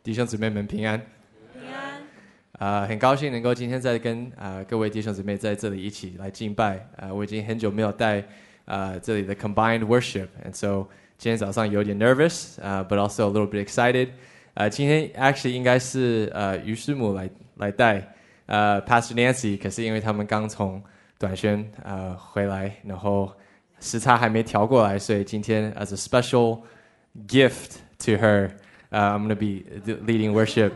弟兄姊妹们平安。 平安。 很高兴能够今天再跟各位弟兄姊妹在这里一起来敬拜。我已经很久没有带这里的 combined worship, and so 今天早上有点 nervous, but also a little bit excited. 今天 actually 应该是于师母来带Pastor Nancy, 可是因为他们刚从短宣回来，然后时差还没调过来，所以今天 as a special gift to her, I'm going to be leading worship.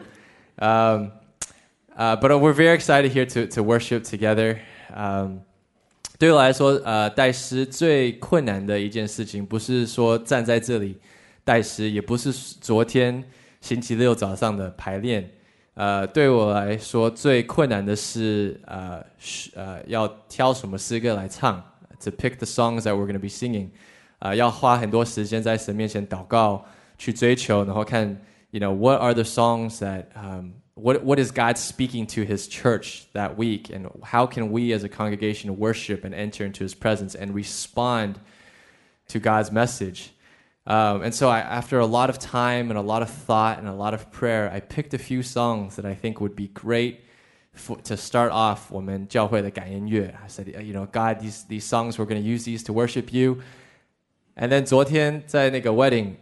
But we're very excited here to worship together. 对我来说，带诗最困难的一件事情，不是说站在这里带诗，也不是昨天星期六早上的排练。对我来说，最困难的是要挑什么诗歌来唱。To pick the songs that we're going to be singing. 要花很多时间在神面前祷告，去追求，然后看 what are the songs that what is God speaking to His church that week, and how can we as a congregation worship and enter into His presence and respond to God's message. And so after a lot of time and a lot of thought and a lot of prayer, I picked a few songs that I think would be great to start off 我们教会的感恩乐. I said, God, these songs, we're going to use these to worship you. And then 昨天在那个 wedding,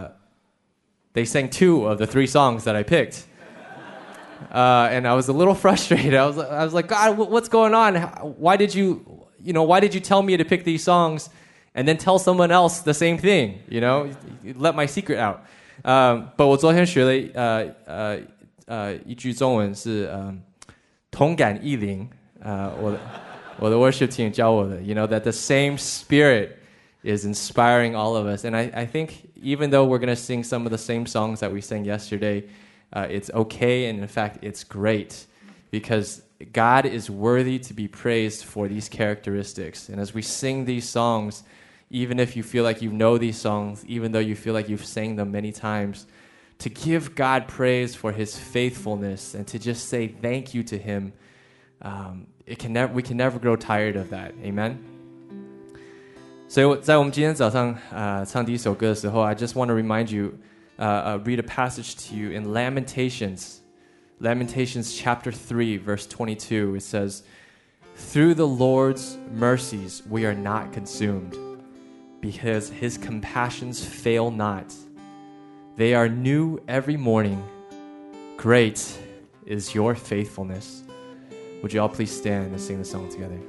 they sang 2 of the 3 songs that I picked. And I was a little frustrated. I was like, God, what's going on? Why did you tell me to pick these songs and then tell someone else the same thing? You let my secret out. But 我昨天学了一句中文是同感异灵。我的 worship team 教我的 that the same spirit is inspiring all of us. And I think even though we're going to sing some of the same songs that we sang yesterday, it's okay, and in fact, it's great, because God is worthy to be praised for these characteristics. And as we sing these songs, even if you feel like you know these songs, even though you feel like you've sang them many times, to give God praise for His faithfulness and to just say thank you to Him, we can never grow tired of that. Amen? 所以在我们今天早上唱第一首歌的时候, I just want to remind you, read a passage to you in Lamentations chapter 3, verse 22. It says, "Through the Lord's mercies we are not consumed, because His compassions fail not. They are new every morning. Great is your faithfulness." Would you all please stand and sing the song together?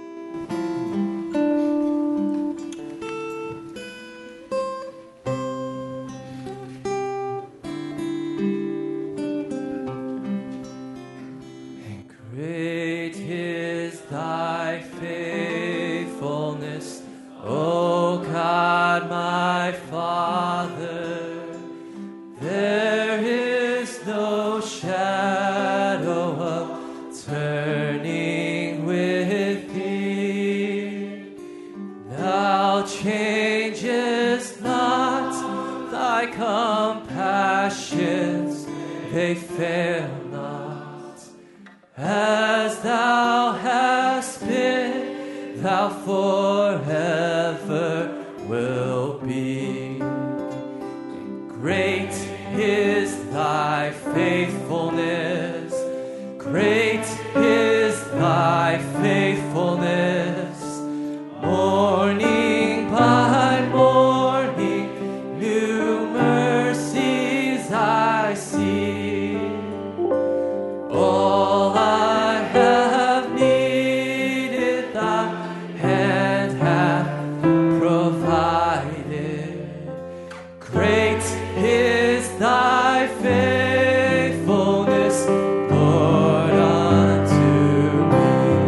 Great is thy faithfulness, O God, my Father. There is no shadow of turning with thee. Thou changest not, thy compassions, they fail not. As thou hast been, thou forever will be. Great is thy faithfulness. Great is thy faithfulness. Morning by morning, new mercies I see. All I have needed, thy hand hath provided. Great is thy faithfulness, Lord, unto me.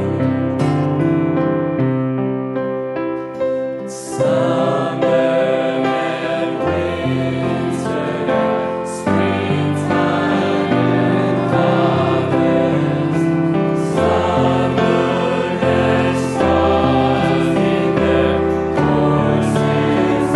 Summer and winter, springtime and harvest, sun, moon, and stars in their courses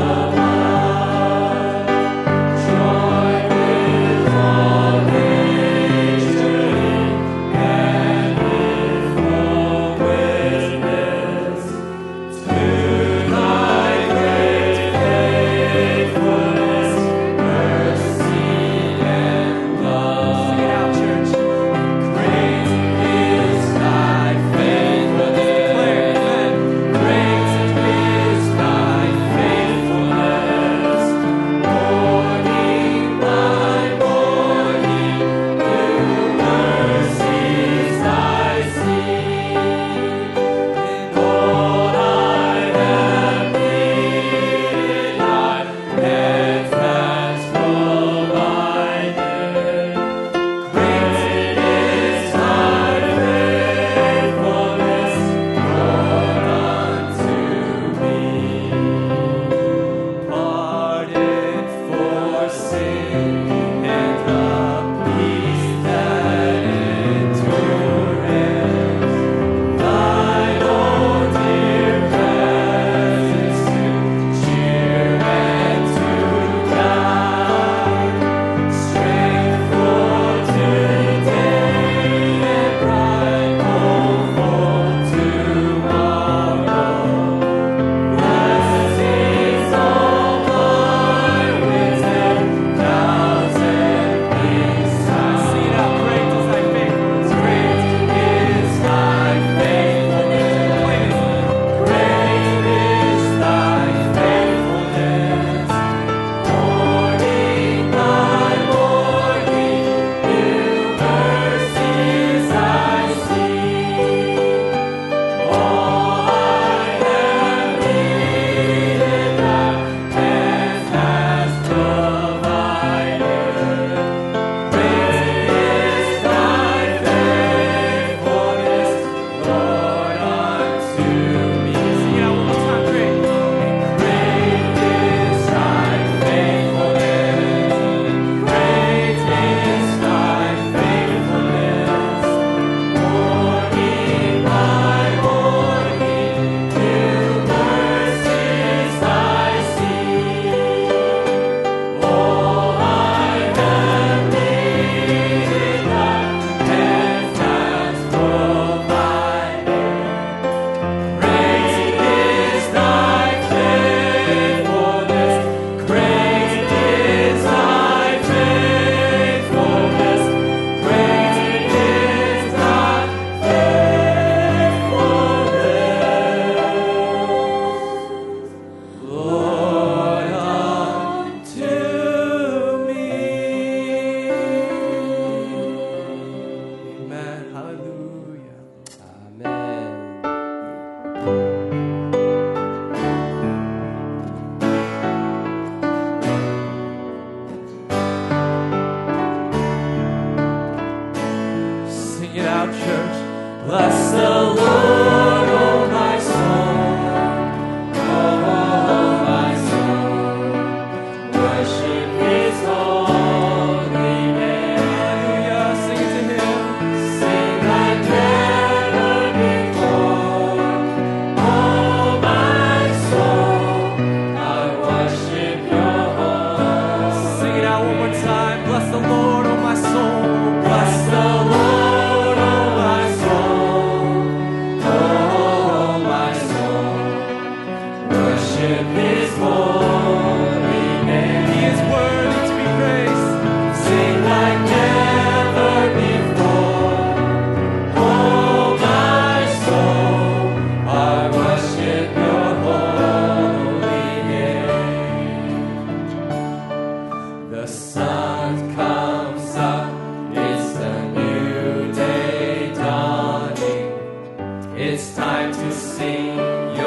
above, join with all nature and with full witness to thy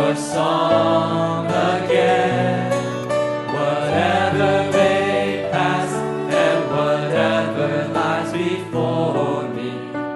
your song again. Whatever may pass and whatever lies before me,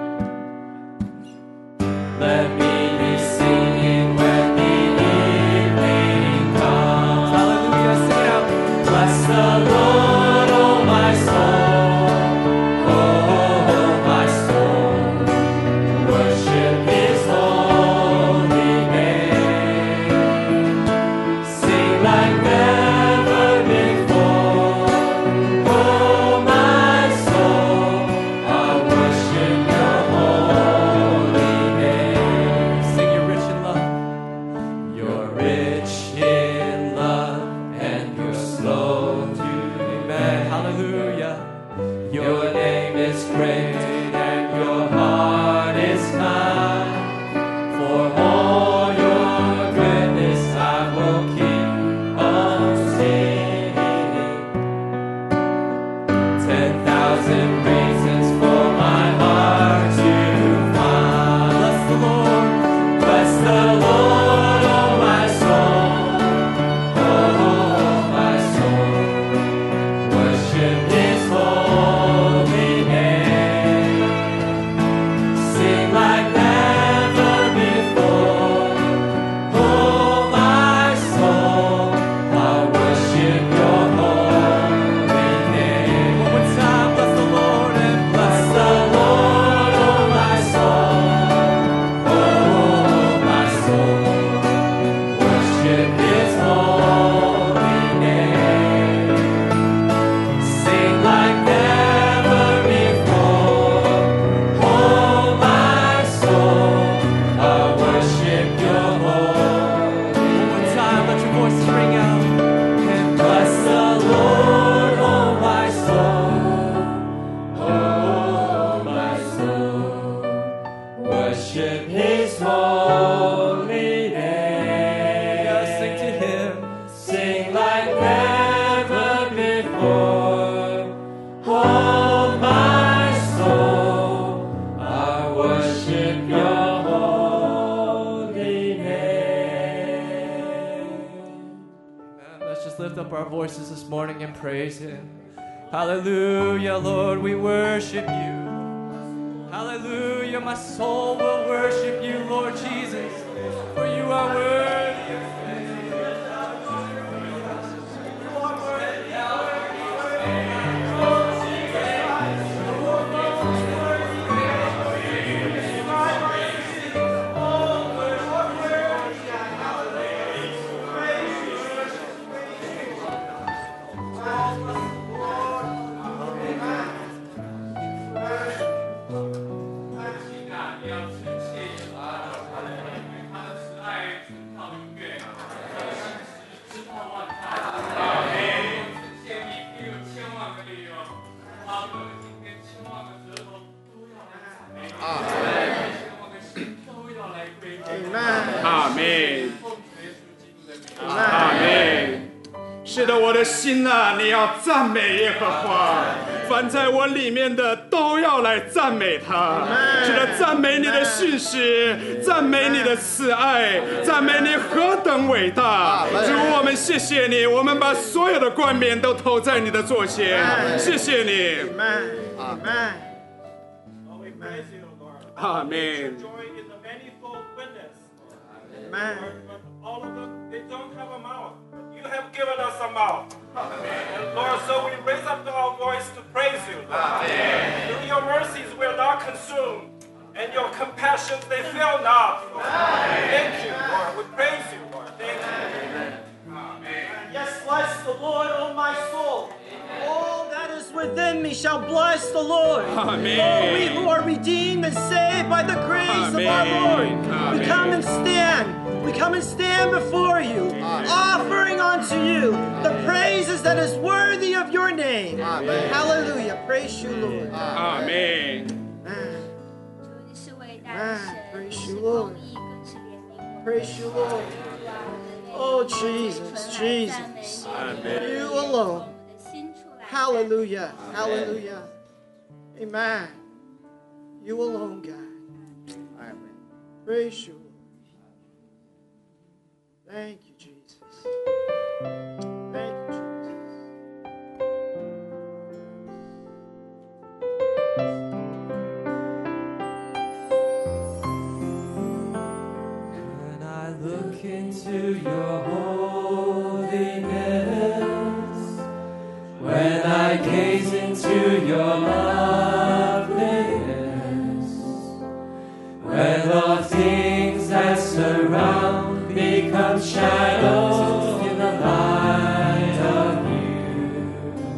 let me be singing when the evening comes. Hallelujah, sing it out. Bless the Lord, oh my soul, oh my soul, worship His holy name. Sing like never before, oh my soul, I worship Your holy name. Sing, You're rich in love. You're rich in love and You're slow to amen. Hallelujah. Your name is great and Your heart is kind. For all Your goodness I will keep on singing. 10,000 reasons for my heart to find. Bless the Lord. Bless the Lord, oh my soul. Oh my soul. Worship His holy name. Sing like never before. Oh my soul, I worship Your holy name. One more time, bless the Lord and bless the Lord, oh my soul. Oh my soul, worship His holy name. Sing like never before. Oh my soul, I worship Your holy name. One more time, let your voices ring out. And bless the Lord, oh my soul. Oh my soul, worship His holy name. Yeah, sing to Him. Sing like never before. Oh my soul, I worship Your holy name. Let's just lift up our voices this morning and praise Him. Hallelujah, Lord, we worship You. Hallelujah, my soul will worship You, Lord Jesus, for You are worthy. 阿门，阿门。是的，我的心啊，你要赞美耶和华，凡在我里面的都要来赞美他。是的，赞美你的信实，赞美你的慈爱，赞美你何等伟大。主，我们谢谢你，我们把所有的冠冕都投在你的座前，谢谢你。 阿门。 阿门。 Amen. All of them, they don't have a mouth. You have given us a mouth. And Lord, so we raise up our voice to praise You. Through Your mercies we are not consumed, and Your compassions they fail not. Thank You, Lord. We praise You, Lord. Thank You. Yes, bless the Lord, O my soul. All that is within me shall bless the Lord. Amen. Oh, we who are redeemed and saved by the grace of our Lord. Amen. We come and stand. We come and stand before You, offering unto You the praises that is worthy of Your name. Hallelujah. Praise You, Lord. 阿门。 主，你是伟大的神， Praise 你是 you, 公 Lord. 义，更是怜悯。 Praise You, Lord. Oh, Jesus, Jesus. You alone. Hallelujah. Hallelujah. Amen. You alone, God. Praise You. Thank you, Jesus. Thank you, Jesus. When I look into your holiness, when I gaze into your loveliness, when all things that surround become shadows in the light of you,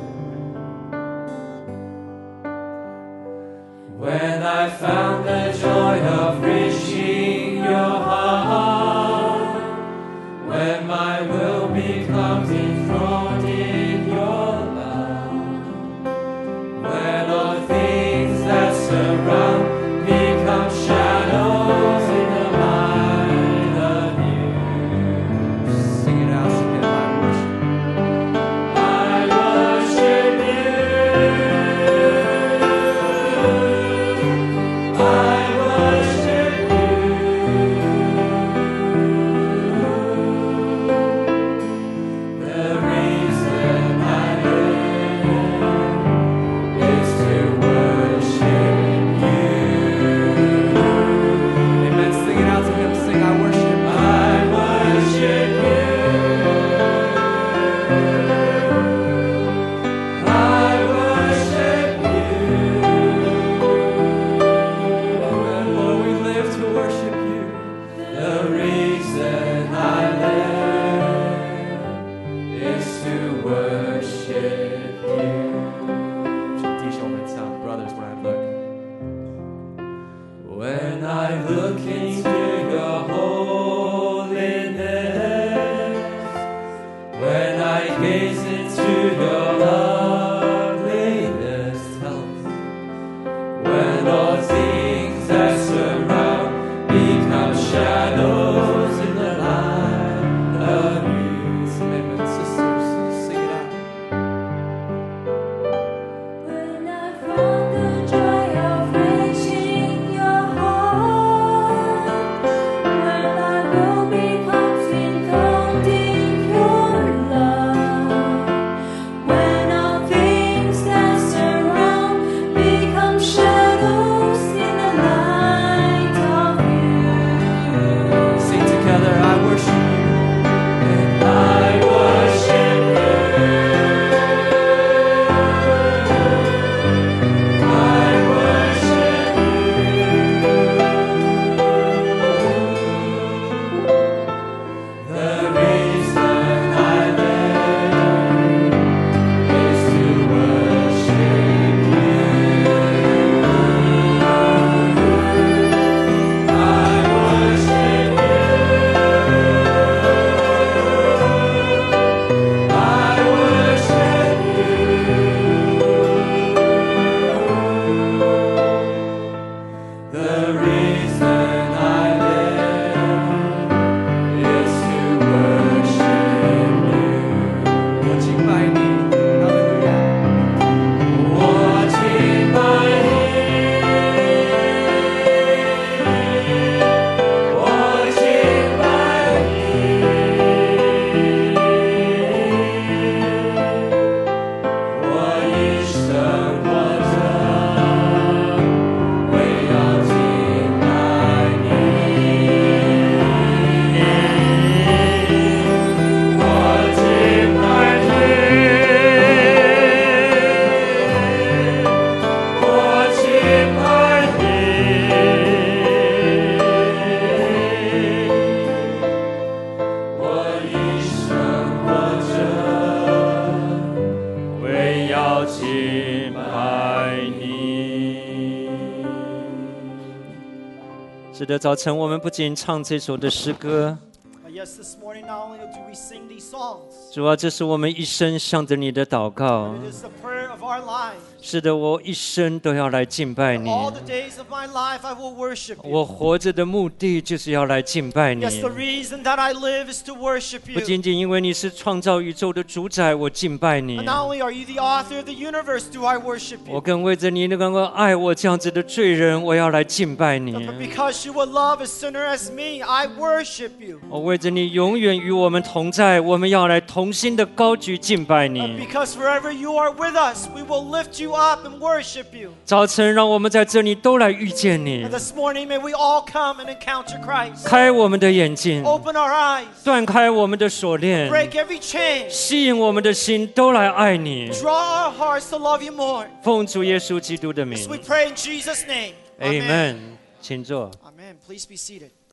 when I found the joy of reaching your heart, when my will becomes enthroned in your love, when all things that surround become shadows in the light of you. Sing it out, sing it out, I worship you. I worship you. The reason I live is to worship you. Amen. Sing it out to him. Sing, I worship. I worship you. I worship you. And Lord, we live to worship you. The reason I live is to worship you. 弟兄们唱 Brothers, when I look into your holiness, when I gaze into your loveliness, tell us, when all things that surround become shadows in the light of you. Amen, sisters, sing it out. When I found the joy of reaching your heart, when my will becomes enthroned in your love, when all things that surround become shadows in the light of you. Sing together, I worship you. I worship you. I worship you. The reason I live is to worship you. I worship you. I worship you. The reason I live is to worship you. Watching by me, hallelujah. Watching by watching by我一生活着，为要敬拜你。我敬拜你，我敬拜你，我一生活着。为要敬拜你。 是的，早晨我们不仅唱这首的诗歌， But yes, this morning not only do we sing these songs, 主啊，这是我们一生向着你的祷告。 it is the prayer of our lives. 是的，我一生都要来敬拜你。 All the days of my life I will worship 我 you. 活着的目的就是要来敬拜你。 Yes, the reason that I live is to worship 不 you. 仅仅因为你是创造宇宙的主宰，我敬拜你 And。not only are you the author of the universe, do I worship 我 you. 更为着你能够爱我这样子的罪人，我要来敬拜你。 But because you will love a sinner as me, I worship you. 我为着你永远与我们同在，我们要来同心的高举敬拜 And 你。 because wherever you are with us, we will lift you up and worship you. 早晨，让我们在这里都来遇见你 And，this morning, may we all come and encounter Christ. 开我们的眼睛， Open our eyes, 断开我们的锁链， break every chain, 吸引我们的心都来爱你。 draw our hearts to love you more. 奉主耶稣基督的名 So we pray in Jesus' name. ，Amen。请坐。 Amen. Please be seated.